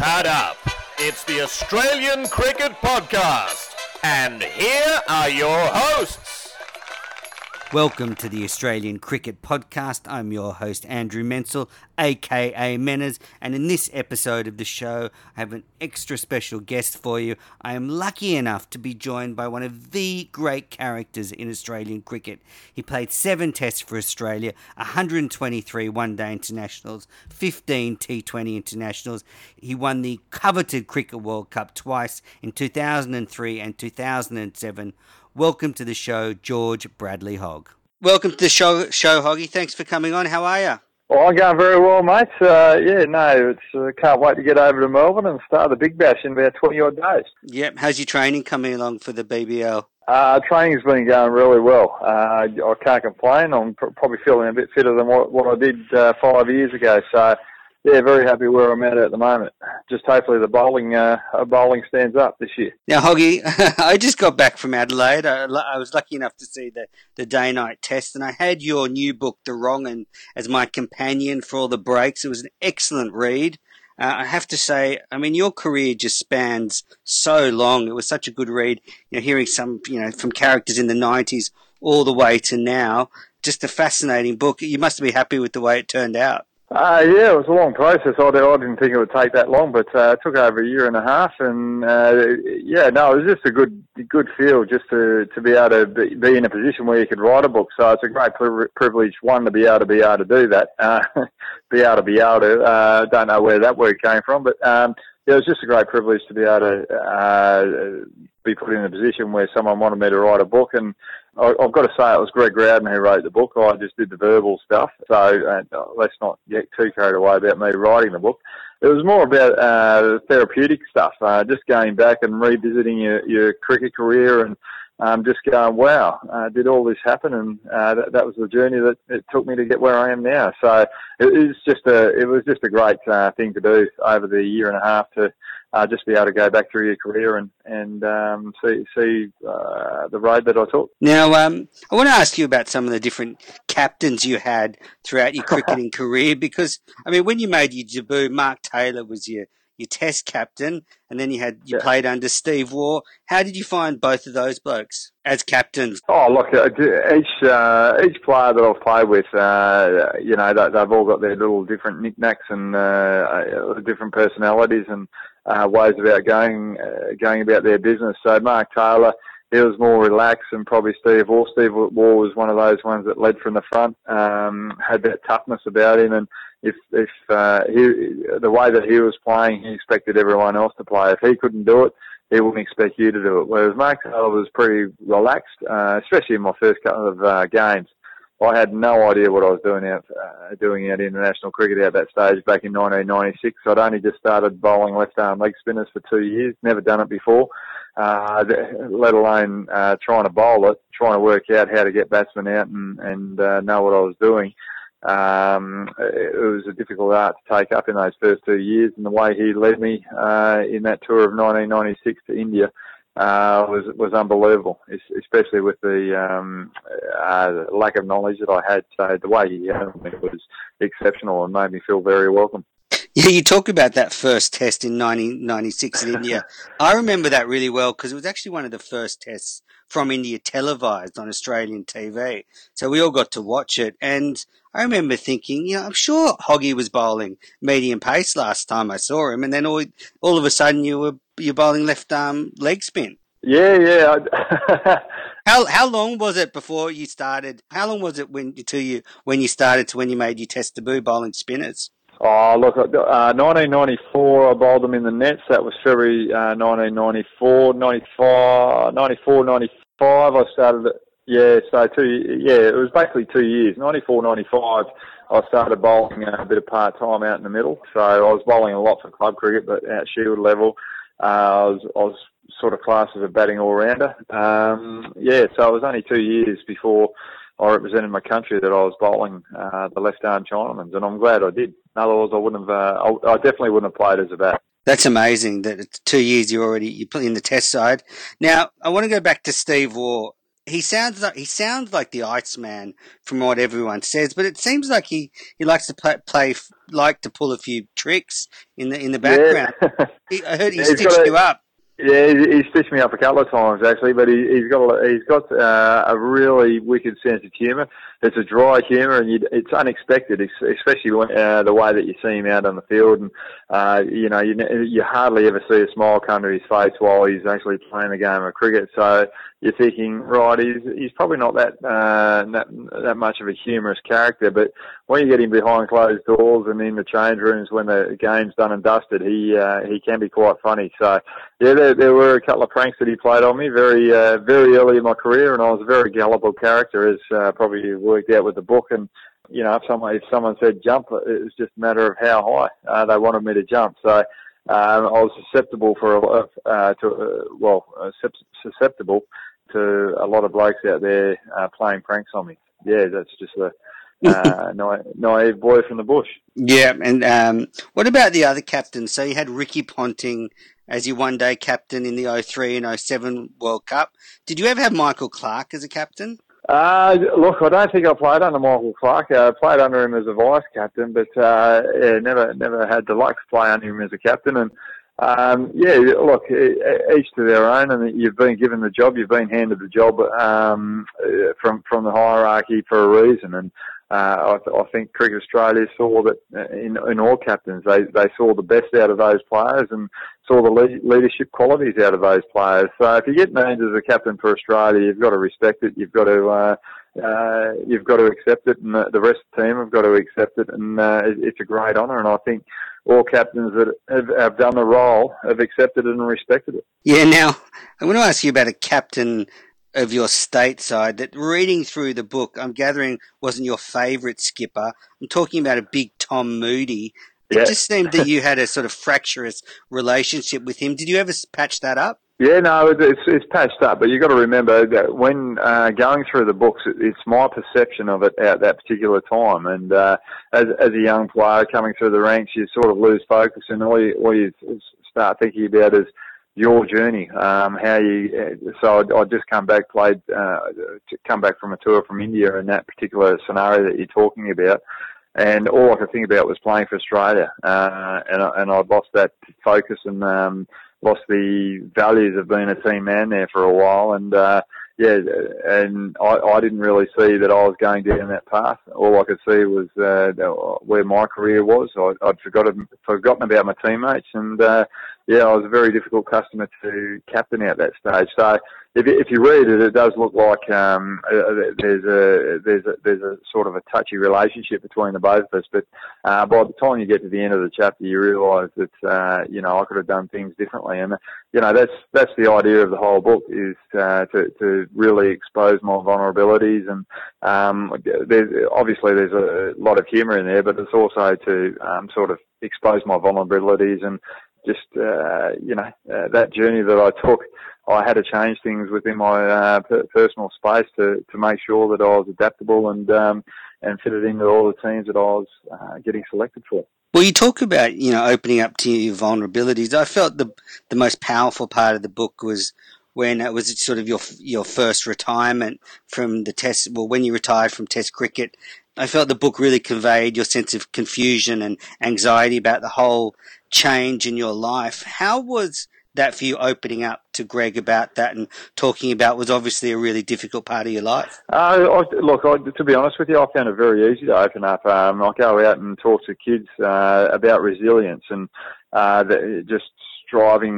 Pad up. It's the Australian Cricket Podcast. And here are your hosts. Welcome to the Australian Cricket Podcast. I'm your host, Andrew Menzel, aka Menners, and in this episode of the show, I have an extra special guest for you. I am lucky enough to be joined by one of the great characters in Australian cricket. He played 7 tests for Australia, 123 one-day internationals, 15 T20 internationals. He won the coveted Cricket World Cup twice in 2003 and 2007. Welcome to the show, George Bradley Hogg. Welcome to the show, Hoggy. Thanks for coming on. How are you? Well, I'm going very well, mate. Can't wait to get over to Melbourne and start the Big Bash in about 20-odd days. Yep. How's your training coming along for the BBL? Training's been going really well. I can't complain. I'm probably feeling a bit fitter than what I did 5 years ago. So, yeah, very happy where I'm at the moment. Just hopefully the bowling stands up this year. Now, Hoggy, I just got back from Adelaide. I was lucky enough to see the day-night test, and I had your new book, The Wrong 'Un, as my companion for all the breaks. It was an excellent read. I have to say, I mean, your career just spans so long. It was such a good read, hearing some, from characters in the 90s all the way to now. Just a fascinating book. You must be happy with the way it turned out. Yeah, it was a long process. I didn't think it would take that long, but it took over a year and a half. And it was just a good feel just to be able to be in a position where you could write a book. So it's a great privilege, one, to be able to do that. Don't know where that word came from, but it was just a great privilege to be able to be put in a position where someone wanted me to write a book. And I've got to say, it was Greg Rowden who wrote the book. I just did the verbal stuff. So let's not get too carried away about me writing the book. It was more about therapeutic stuff, just going back and revisiting your cricket career and just going, wow, did all this happen? And that was the journey that it took me to get where I am now. So it was just a great thing to do over the year and a half to just be able to go back through your career and see the road that I took. Now, I want to ask you about some of the different captains you had throughout your cricketing career, because, I mean, when you made your debut, Mark Taylor was your test captain, and then you played under Steve Waugh. How did you find both of those blokes as captains? Oh, look, each player that I've played with, they've all got their little different knickknacks and different personalities and ways about going about their business. So Mark Taylor, he was more relaxed, and probably Steve Waugh. Steve Waugh was one of those ones that led from the front, had that toughness about him, and if the way that he was playing, he expected everyone else to play. If he couldn't do it, he wouldn't expect you to do it. Whereas Mark Taylor was pretty relaxed, especially in my first couple of games. I had no idea what I was doing out international cricket at that stage back in 1996. I'd only just started bowling left-arm leg spinners for 2 years, never done it before, let alone trying to bowl it, trying to work out how to get batsmen out and know what I was doing. It was a difficult art to take up in those first 2 years, and the way he led me in that tour of 1996 to India was unbelievable, especially with the lack of knowledge that I had. So the way he handled me was exceptional and made me feel very welcome. Yeah, you talk about that first test in 1996 in India. I remember that really well because it was actually one of the first tests from India televised on Australian TV. So we all got to watch it. And I remember thinking, I'm sure Hoggy was bowling medium pace last time I saw him. And then all of a sudden you're bowling left arm leg spin. Yeah. How long was it before you started? How long was it when you started to when you made your test debut bowling spinners? Oh, look, 1994 I bowled them in the nets. That was February 1994. 94, 95 I started it. Yeah, so it was basically 2 years. 94, 95 I started bowling a bit of part-time out in the middle. So I was bowling a lot for club cricket, but at Shield level, I was sort of classed as a batting all-rounder. So it was only 2 years before I represented my country that I was bowling the left-arm Chinamans, and I'm glad I did. Otherwise, I definitely wouldn't have played as a bat. That's amazing that it's 2 years you're in the test side. Now, I want to go back to Steve Waugh. He sounds like the Iceman from what everyone says, but it seems like he likes to like to pull a few tricks in the background. Yeah. I heard he He's stitched you up. Yeah, he's stitched me up a couple of times actually, but he's got a really wicked sense of humour. It's a dry humour, and it's unexpected, especially when the way that you see him out on the field, and you hardly ever see a smile come to his face while he's actually playing a game of cricket. So you're thinking, right, he's probably not that much of a humorous character, but when you get him behind closed doors and in the change rooms when the game's done and dusted, he can be quite funny. So yeah, there were a couple of pranks that he played on me very early in my career, and I was a very gullible character, as probably worked out with the book. And if someone said jump, it was just a matter of how high they wanted me to jump. So I was susceptible susceptible to a lot of blokes out there playing pranks on me. Yeah, that's just a naive boy from the bush. Yeah, and what about the other captains? So you had Ricky Ponting as your one-day captain in the 03 and 07 World Cup. Did you ever have Michael Clarke as a captain? Look, I don't think I played under Michael Clarke. I played under him as a vice captain, but never had the luck to play under him as a captain. And look, each to their own, and you've been given the job, you've been handed the job from the hierarchy for a reason. And I think Cricket Australia saw that in all captains, they saw the best out of those players and saw the leadership qualities out of those players. So if you get named as a captain for Australia, you've got to respect it. You've got to accept it, and the rest of the team have got to accept it. And it's a great honour, and I think all captains that have done the role have accepted it and respected it. Yeah. Now I want to ask you about a captain of your stateside that, reading through the book, I'm gathering wasn't your favourite skipper. I'm talking about a big Tom Moody. It just seemed that you had a sort of fractious relationship with him. Did you ever patch that up? Yeah, no, it's patched up, but you've got to remember that when going through the books, it's my perception of it at that particular time. And as a young player coming through the ranks, you sort of lose focus, and all you start thinking about is your journey, how you. So I just come back from a tour from India in that particular scenario that you're talking about, and all I could think about was playing for Australia, and I lost that focus and lost the values of being a team man there for a while, and and I didn't really see that I was going down that path. All I could see was where my career was. I'd forgotten about my teammates, and I was a very difficult customer to captain at that stage. So if you read it, it does look like there's a sort of a touchy relationship between the both of us. But by the time you get to the end of the chapter, you realise that I could have done things differently, and that's the idea of the whole book, is to really expose my vulnerabilities. And there's a lot of humour in there, but it's also to sort of expose my vulnerabilities and just that journey that I took. I had to change things within my personal space to make sure that I was adaptable and fitted into all the teams that I was getting selected for. Well, you talk about opening up to your vulnerabilities. I felt the most powerful part of the book was when it was sort of your first retirement from the Test. Well, when you retired from Test cricket, I felt the book really conveyed your sense of confusion and anxiety about the whole change in your life. How was that for you, opening up to Greg about that and talking about was obviously a really difficult part of your life? To be honest with you, I found it very easy to open up. I go out and talk to kids about resilience and just striving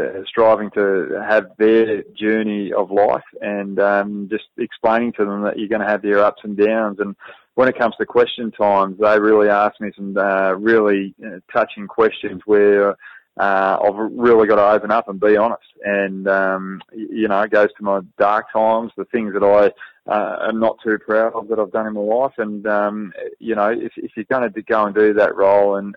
to have their journey of life, and just explaining to them that you're going to have your ups and downs. And when it comes to question times, they really ask me some really touching questions where I've really got to open up and be honest. And, it goes to my dark times, the things that I am not too proud of that I've done in my life. And, if you're going to go and do that role and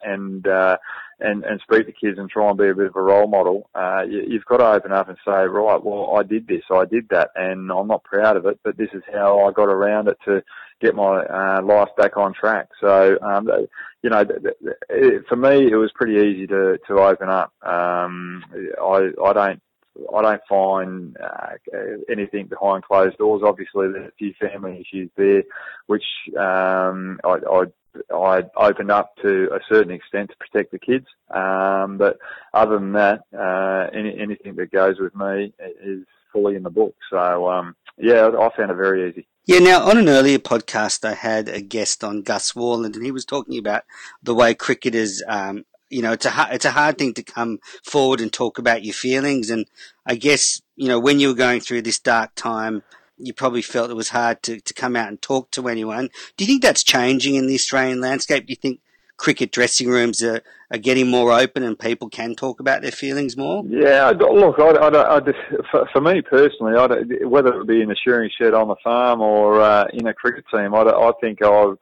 speak to kids and try and be a bit of a role model, you've got to open up and say, right, well, I did this, I did that, and I'm not proud of it, but this is how I got around it to get my life back on track. So, for me, it was pretty easy to open up. I don't I don't find anything behind closed doors. Obviously, there's a few family issues there, which I opened up to a certain extent to protect the kids. But other than that, anything that goes with me is fully in the book. So, yeah, I found it very easy. Yeah, now, on an earlier podcast, I had a guest on, Gus Worland, and he was talking about the way cricketers, it's a hard thing to come forward and talk about your feelings. And I guess, when you were going through this dark time, you probably felt it was hard to come out and talk to anyone. Do you think that's changing in the Australian landscape? Do you think cricket dressing rooms are getting more open and people can talk about their feelings more? Yeah, look, for me personally, whether it be in the shearing shed on the farm or in a cricket team, I think the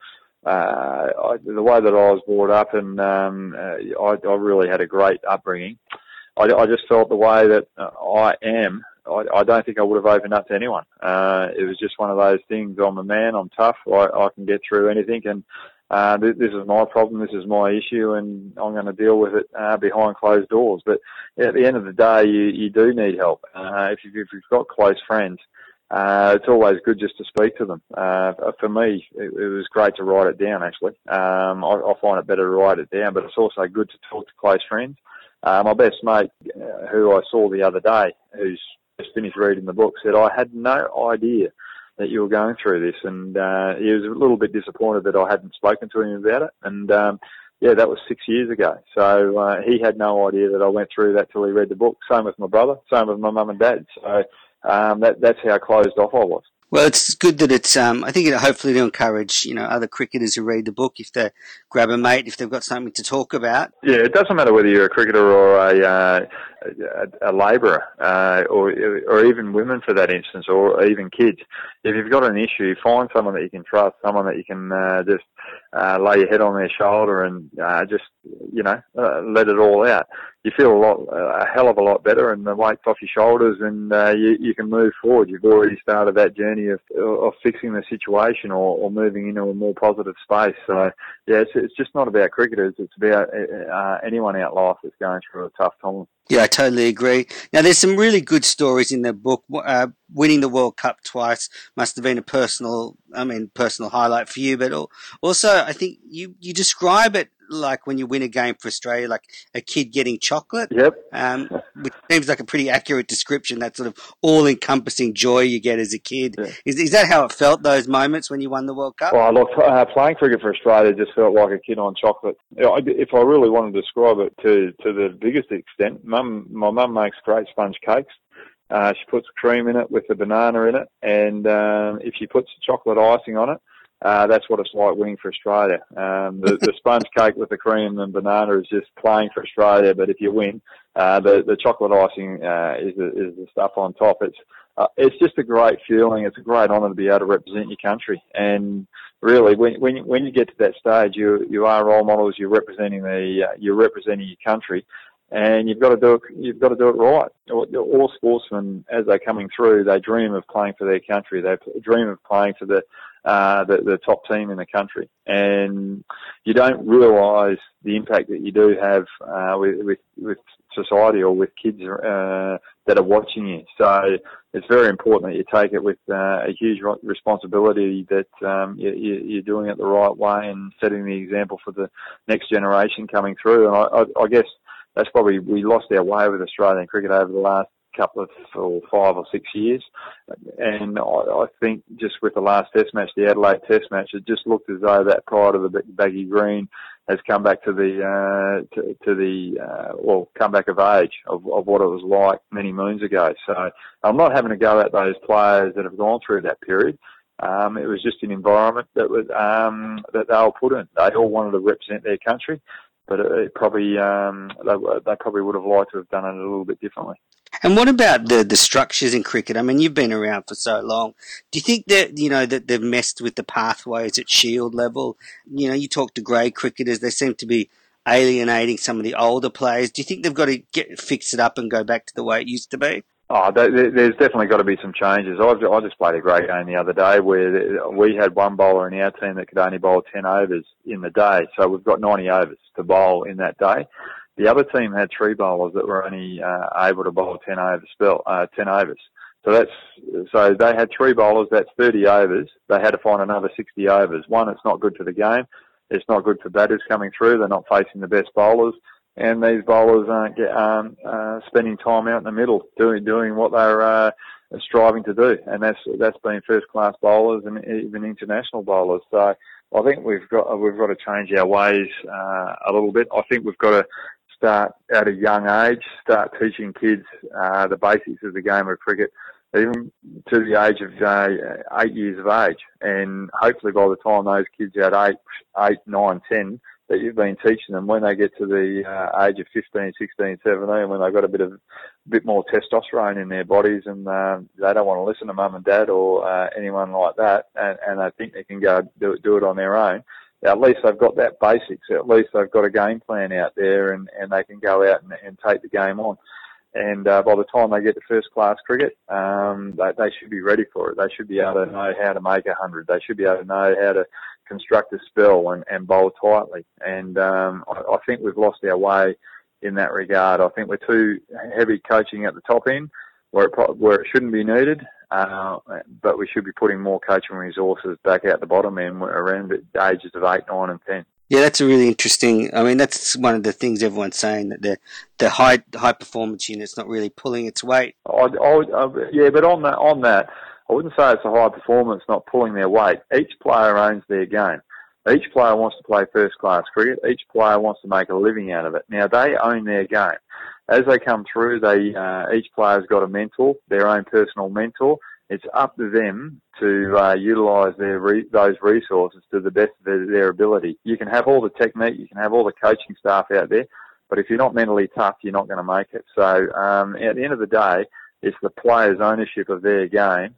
way that I was brought up, and I really had a great upbringing. I just felt the way that I am, I don't think I would have opened up to anyone. It was just one of those things. I'm a man, I'm tough, I can get through anything, and this is my problem, this is my issue, and I'm going to deal with it behind closed doors. But at the end of the day, you do need help. If you've got close friends, it's always good just to speak to them. For me, it was great to write it down, actually. I find it better to write it down, but it's also good to talk to close friends. My best mate, who I saw the other day, who's just finished reading the book, said, I had no idea that you were going through this, and he was a little bit disappointed that I hadn't spoken to him about it. And that was 6 years ago. So he had no idea that I went through that till he read the book. Same with my brother, same with my mum and dad. So that's how closed off I was. Well, it's good that it's, I think hopefully to encourage, other cricketers who read the book, if they grab a mate, if they've got something to talk about. Yeah, it doesn't matter whether you're a cricketer or a labourer, or even women for that instance, or even kids. If you've got an issue, find someone that you can trust, someone that you can just lay your head on their shoulder and let it all out. You feel a hell of a lot better, and the weight's off your shoulders, and you can move forward. You've already started that journey of fixing the situation or moving into a more positive space. So, yeah, it's just not about cricketers. It's about anyone out life that's going through a tough time. Yeah, I totally agree. Now, there's some really good stories in the book. Winning the World Cup twice must have been a personal highlight for you. But also, I think you describe it like when you win a game for Australia, like a kid getting chocolate. Yep. Which seems like a pretty accurate description, that sort of all-encompassing joy you get as a kid. Yeah. Is that how it felt, those moments when you won the World Cup? Well, look, playing cricket for Australia just felt like a kid on chocolate. If I really want to describe it to the biggest extent, my mum makes great sponge cakes. She puts cream in it with the banana in it, and if she puts chocolate icing on it, that's what it's like winning for Australia. The sponge cake with the cream and banana is just playing for Australia, but if you win, the chocolate icing is the stuff on top. It's just a great feeling. It's a great honour to be able to represent your country. And really, when you get to that stage, you are role models. You're representing your country. And you've got to do it right. All sportsmen, as they're coming through, they dream of playing for their country. They dream of playing for the top team in the country. And you don't realise the impact that you do have with society or with kids that are watching you. So it's very important that you take it with a huge responsibility, that you're doing it the right way and setting the example for the next generation coming through. And I guess that's probably, we lost our way with Australian cricket over the last couple of 5 or 6 years. And I think just with the last test match, the Adelaide test match, it just looked as though that pride of the baggy green has come back to come back of age of what it was like many moons ago. So I'm not having to go at those players that have gone through that period. It was just an environment that they were put in. They all wanted to represent their country, but it probably they probably would have liked to have done it a little bit differently. And what about the structures in cricket? I mean, you've been around for so long. Do you think that, that they've messed with the pathways at Shield level? You talk to grade cricketers, they seem to be alienating some of the older players. Do you think they've got to fix it up and go back to the way it used to be? Oh, there's definitely got to be some changes. I just played a great game the other day where we had one bowler in our team that could only bowl 10 overs in the day. So we've got 90 overs to bowl in that day. The other team had 3 bowlers that were only able to bowl 10 overs. So they had 3 bowlers. That's 30 overs. They had to find another 60 overs. One, it's not good for the game. It's not good for batters coming through. They're not facing the best bowlers, and these bowlers aren't spending time out in the middle doing what they're striving to do. And that's been first class bowlers and even international bowlers. So I think we've got to change our ways a little bit. I think we've got to start at a young age, start teaching kids the basics of the game of cricket, even to the age of 8 years of age. And hopefully by the time those kids are at 8, 9, 10, that you've been teaching them, when they get to the age of 15, 16, 17, when they've got a bit more testosterone in their bodies and they don't want to listen to mum and dad or anyone like that, and they think they can go do it on their own, at least they've got that basics. At least they've got a game plan out there and they can go out and take the game on. And by the time they get to first-class cricket, they should be ready for it. They should be able to know how to make 100. They should be able to know how to construct a spell and bowl tightly. And I think we've lost our way in that regard. I think we're too heavy coaching at the top end, where it shouldn't be needed. But we should be putting more coaching resources back out the bottom end around the ages of 8, 9 and 10. Yeah, that's a really interesting. I mean, that's one of the things everyone's saying, that the high performance unit's not really pulling its weight. Yeah, but on that, I wouldn't say it's a high performance not pulling their weight. Each player owns their game. Each player wants to play first class cricket. Each player wants to make a living out of it. Now they own their game. As they come through, each player's got a mentor, their own personal mentor. It's up to them to utilise those resources to the best of their ability. You can have all the technique, you can have all the coaching staff out there, but if you're not mentally tough, you're not going to make it. So at the end of the day, it's the players' ownership of their game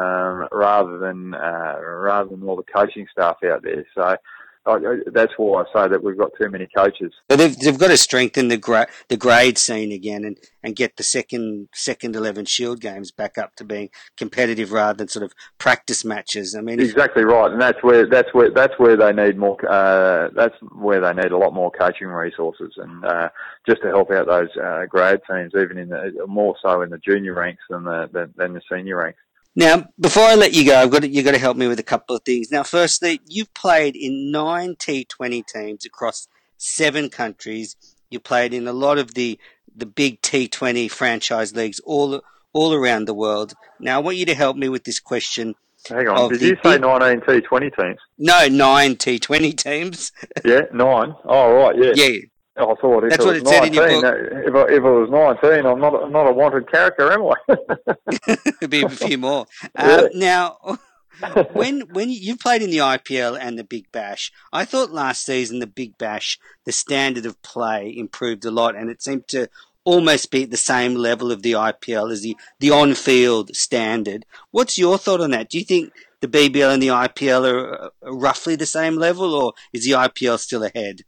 rather than all the coaching staff out there. So that's why I say that we've got too many coaches. So they've got to strengthen the grade scene again and get the second 11 Shield games back up to being competitive rather than sort of practice matches. I mean, exactly right, and that's where they need more. That's where they need a lot more coaching resources and just to help out those grade teams, even more so in the junior ranks than the senior ranks. Now, before I let you go, you've got to help me with a couple of things. Now, firstly, you've played in 9 T20 teams across 7 countries. You played in a lot of the big T20 franchise leagues all around the world. Now, I want you to help me with this question. Hang on, did you say 19 T20 teams? No, 9 T20 teams. Yeah, 9. Oh, right, yeah. Yeah. I thought that's what it said in your book. If it was 19, I'm not a wanted character, am I? It'd be a few more. Yeah. Now, when you played in the IPL and the Big Bash, I thought last season the Big Bash, the standard of play improved a lot, and it seemed to almost be at the same level of the IPL as the on-field standard. What's your thought on that? Do you think the BBL and the IPL are roughly the same level, or is the IPL still ahead?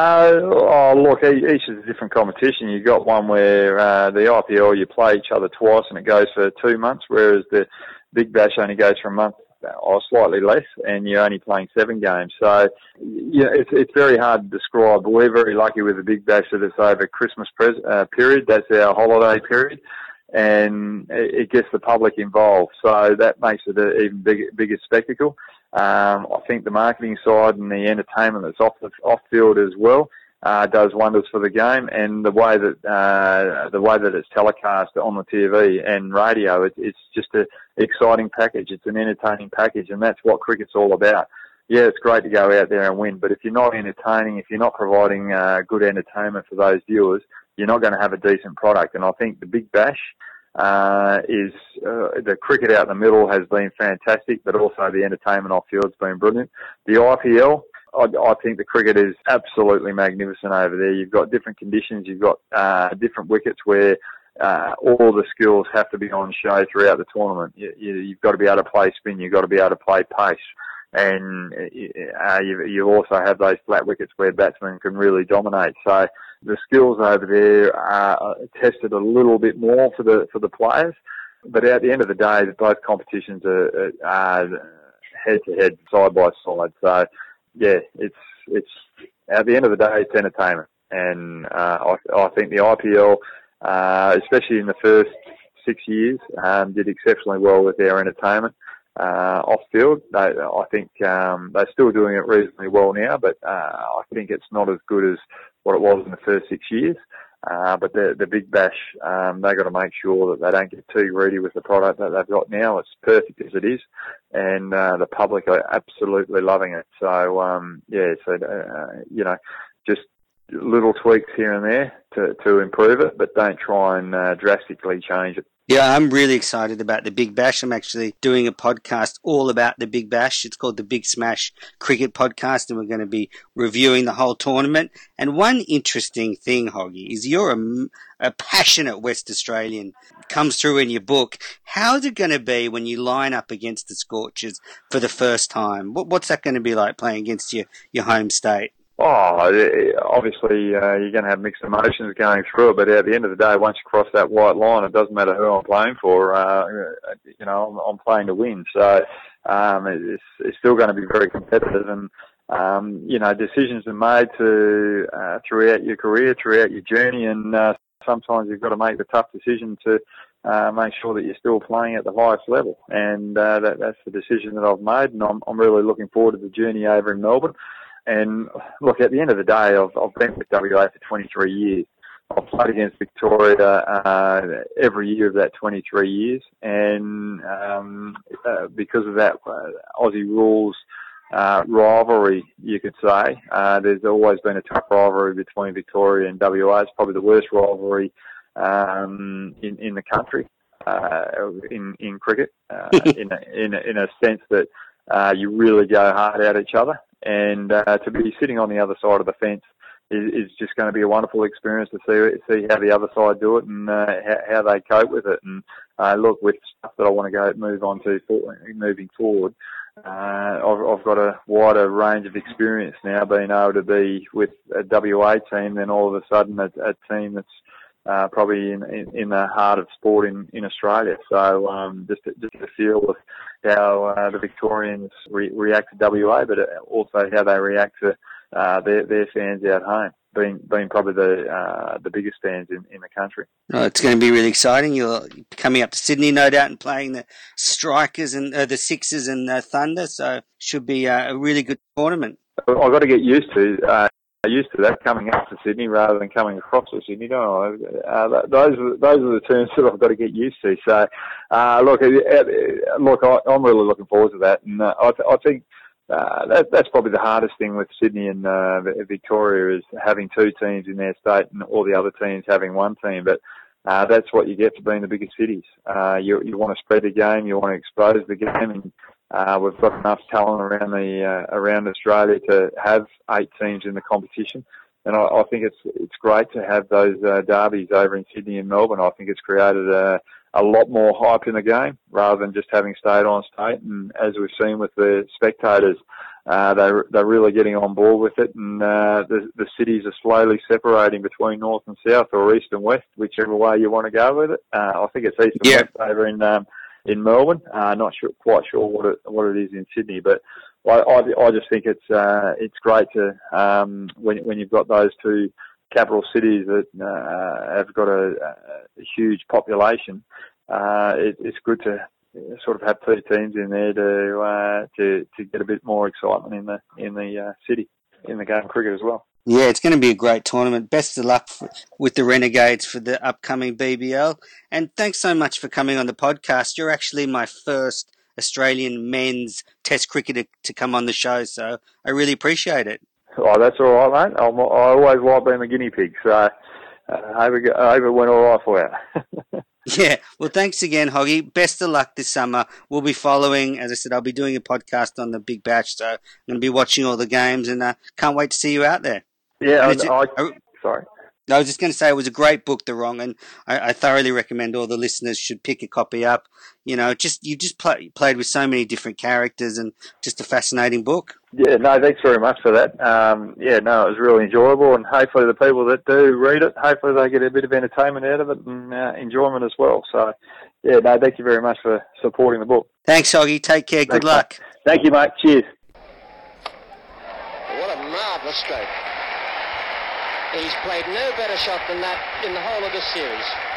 Look, each is a different competition. You've got one where the IPL, you play each other twice and it goes for 2 months, whereas the Big Bash only goes for a month or slightly less, and you're only playing 7 games. So, yeah, it's very hard to describe. We're very lucky with the Big Bash that it's over Christmas period. That's our holiday period, and it gets the public involved. So that makes it an even bigger spectacle. I think the marketing side and the entertainment that's off field as well does wonders for the game, and the way that it's telecast on the TV and radio, it's just an exciting package. It's an entertaining package, and that's what cricket's all about. Yeah, it's great to go out there and win, but if you're not entertaining, if you're not providing good entertainment for those viewers, you're not going to have a decent product. And I think the Big Bash is the cricket out in the middle has been fantastic, but also the entertainment off field's been brilliant. The IPL, I think the cricket is absolutely magnificent over there. You've got different conditions, you've got different wickets where all the skills have to be on show throughout the tournament. You've got to be able to play spin, you've got to be able to play pace, and you also have those flat wickets where batsmen can really dominate. So the skills over there are tested a little bit more for the players, but at the end of the day, both competitions are head to head, side by side. So yeah, it's at the end of the day, it's entertainment. And I think the IPL, especially in the first 6 years, did exceptionally well with their entertainment off field. I think they're still doing it reasonably well now, but I think it's not as good as what it was in the first 6 years. But the Big Bash, they've got to make sure that they don't get too greedy with the product that they've got now. It's perfect as it is, and the public are absolutely loving it. So, just little tweaks here and there to improve it, but don't try and drastically change it. Yeah, I'm really excited about the Big Bash. I'm actually doing a podcast all about the Big Bash. It's called the Big Smash Cricket Podcast, and we're going to be reviewing the whole tournament. And one interesting thing, Hoggy, is you're a passionate West Australian. It comes through in your book. How's it going to be when you line up against the Scorchers for the first time? What's that going to be like playing against your home state? Oh, obviously, you're going to have mixed emotions going through it, but at the end of the day, once you cross that white line, it doesn't matter who I'm playing for. I'm playing to win. So, it's still going to be very competitive, and, decisions are made throughout your career, throughout your journey, and, sometimes you've got to make the tough decision to, make sure that you're still playing at the highest level. And, that's the decision that I've made, and I'm really looking forward to the journey over in Melbourne. And look, at the end of the day, I've been with WA for 23 years. I've played against Victoria every year of that 23 years. And because of that Aussie rules rivalry, you could say, there's always been a tough rivalry between Victoria and WA. It's probably the worst rivalry in the country in cricket, in a sense that you really go hard at each other. And to be sitting on the other side of the fence is just going to be a wonderful experience to see how the other side do it and how they cope with it. And look, with stuff that I want to move on to moving forward, I've got a wider range of experience now, being able to be with a WA team, then all of a sudden a team that's probably in the heart of sport in Australia. So just to feel with how the Victorians react to WA, but also how they react to their fans out home, being probably the biggest fans in the country. Oh, it's going to be really exciting. You're coming up to Sydney, no doubt, and playing the Strikers and the Sixers and Thunder, so should be a really good tournament. I've got to get used to that, coming up to Sydney rather than coming across to Sydney, don't I? Those are the terms that I've got to get used to. So, look, I'm really looking forward to that, and I think that's probably the hardest thing with Sydney and Victoria is having two teams in their state and all the other teams having one team. But that's what you get for being the biggest cities. You want to spread the game, you want to expose the game, and we've got enough talent around Australia to have 8 teams in the competition. And I think it's great to have those derbies over in Sydney and Melbourne. I think it's created a lot more hype in the game rather than just having state on state. And as we've seen with the spectators, they're really getting on board with it. And the cities are slowly separating between north and south, or east and west, whichever way you want to go with it. I think it's east and west over in Melbourne. Not quite sure what it is in Sydney, but I just think it's great to when you've got those two capital cities that have got a huge population. It's good to sort of have 2 teams in there to get a bit more excitement in the city, in the game of cricket as well. Yeah, it's going to be a great tournament. Best of luck with the Renegades for the upcoming BBL. And thanks so much for coming on the podcast. You're actually my first Australian men's test cricketer to come on the show, so I really appreciate it. Oh, that's all right, mate. I always like being the guinea pig, so I hope it went all right for you. Yeah, well, thanks again, Hoggy. Best of luck this summer. We'll be following, as I said, I'll be doing a podcast on the Big Bash, so I'm going to be watching all the games, and can't wait to see you out there. Yeah, sorry. I was just going to say it was a great book, The Wrong, and I thoroughly recommend all the listeners should pick a copy up. You know, you played with so many different characters, and just a fascinating book. Yeah, no, thanks very much for that. It was really enjoyable, and hopefully the people that do read it, hopefully they get a bit of entertainment out of it and enjoyment as well. So, yeah, no, thank you very much for supporting the book. Thanks, Hoggy. Take care. Good luck. Mate. Thank you, mate. Cheers. What a marvellous stroke. He's played no better shot than that in the whole of this series.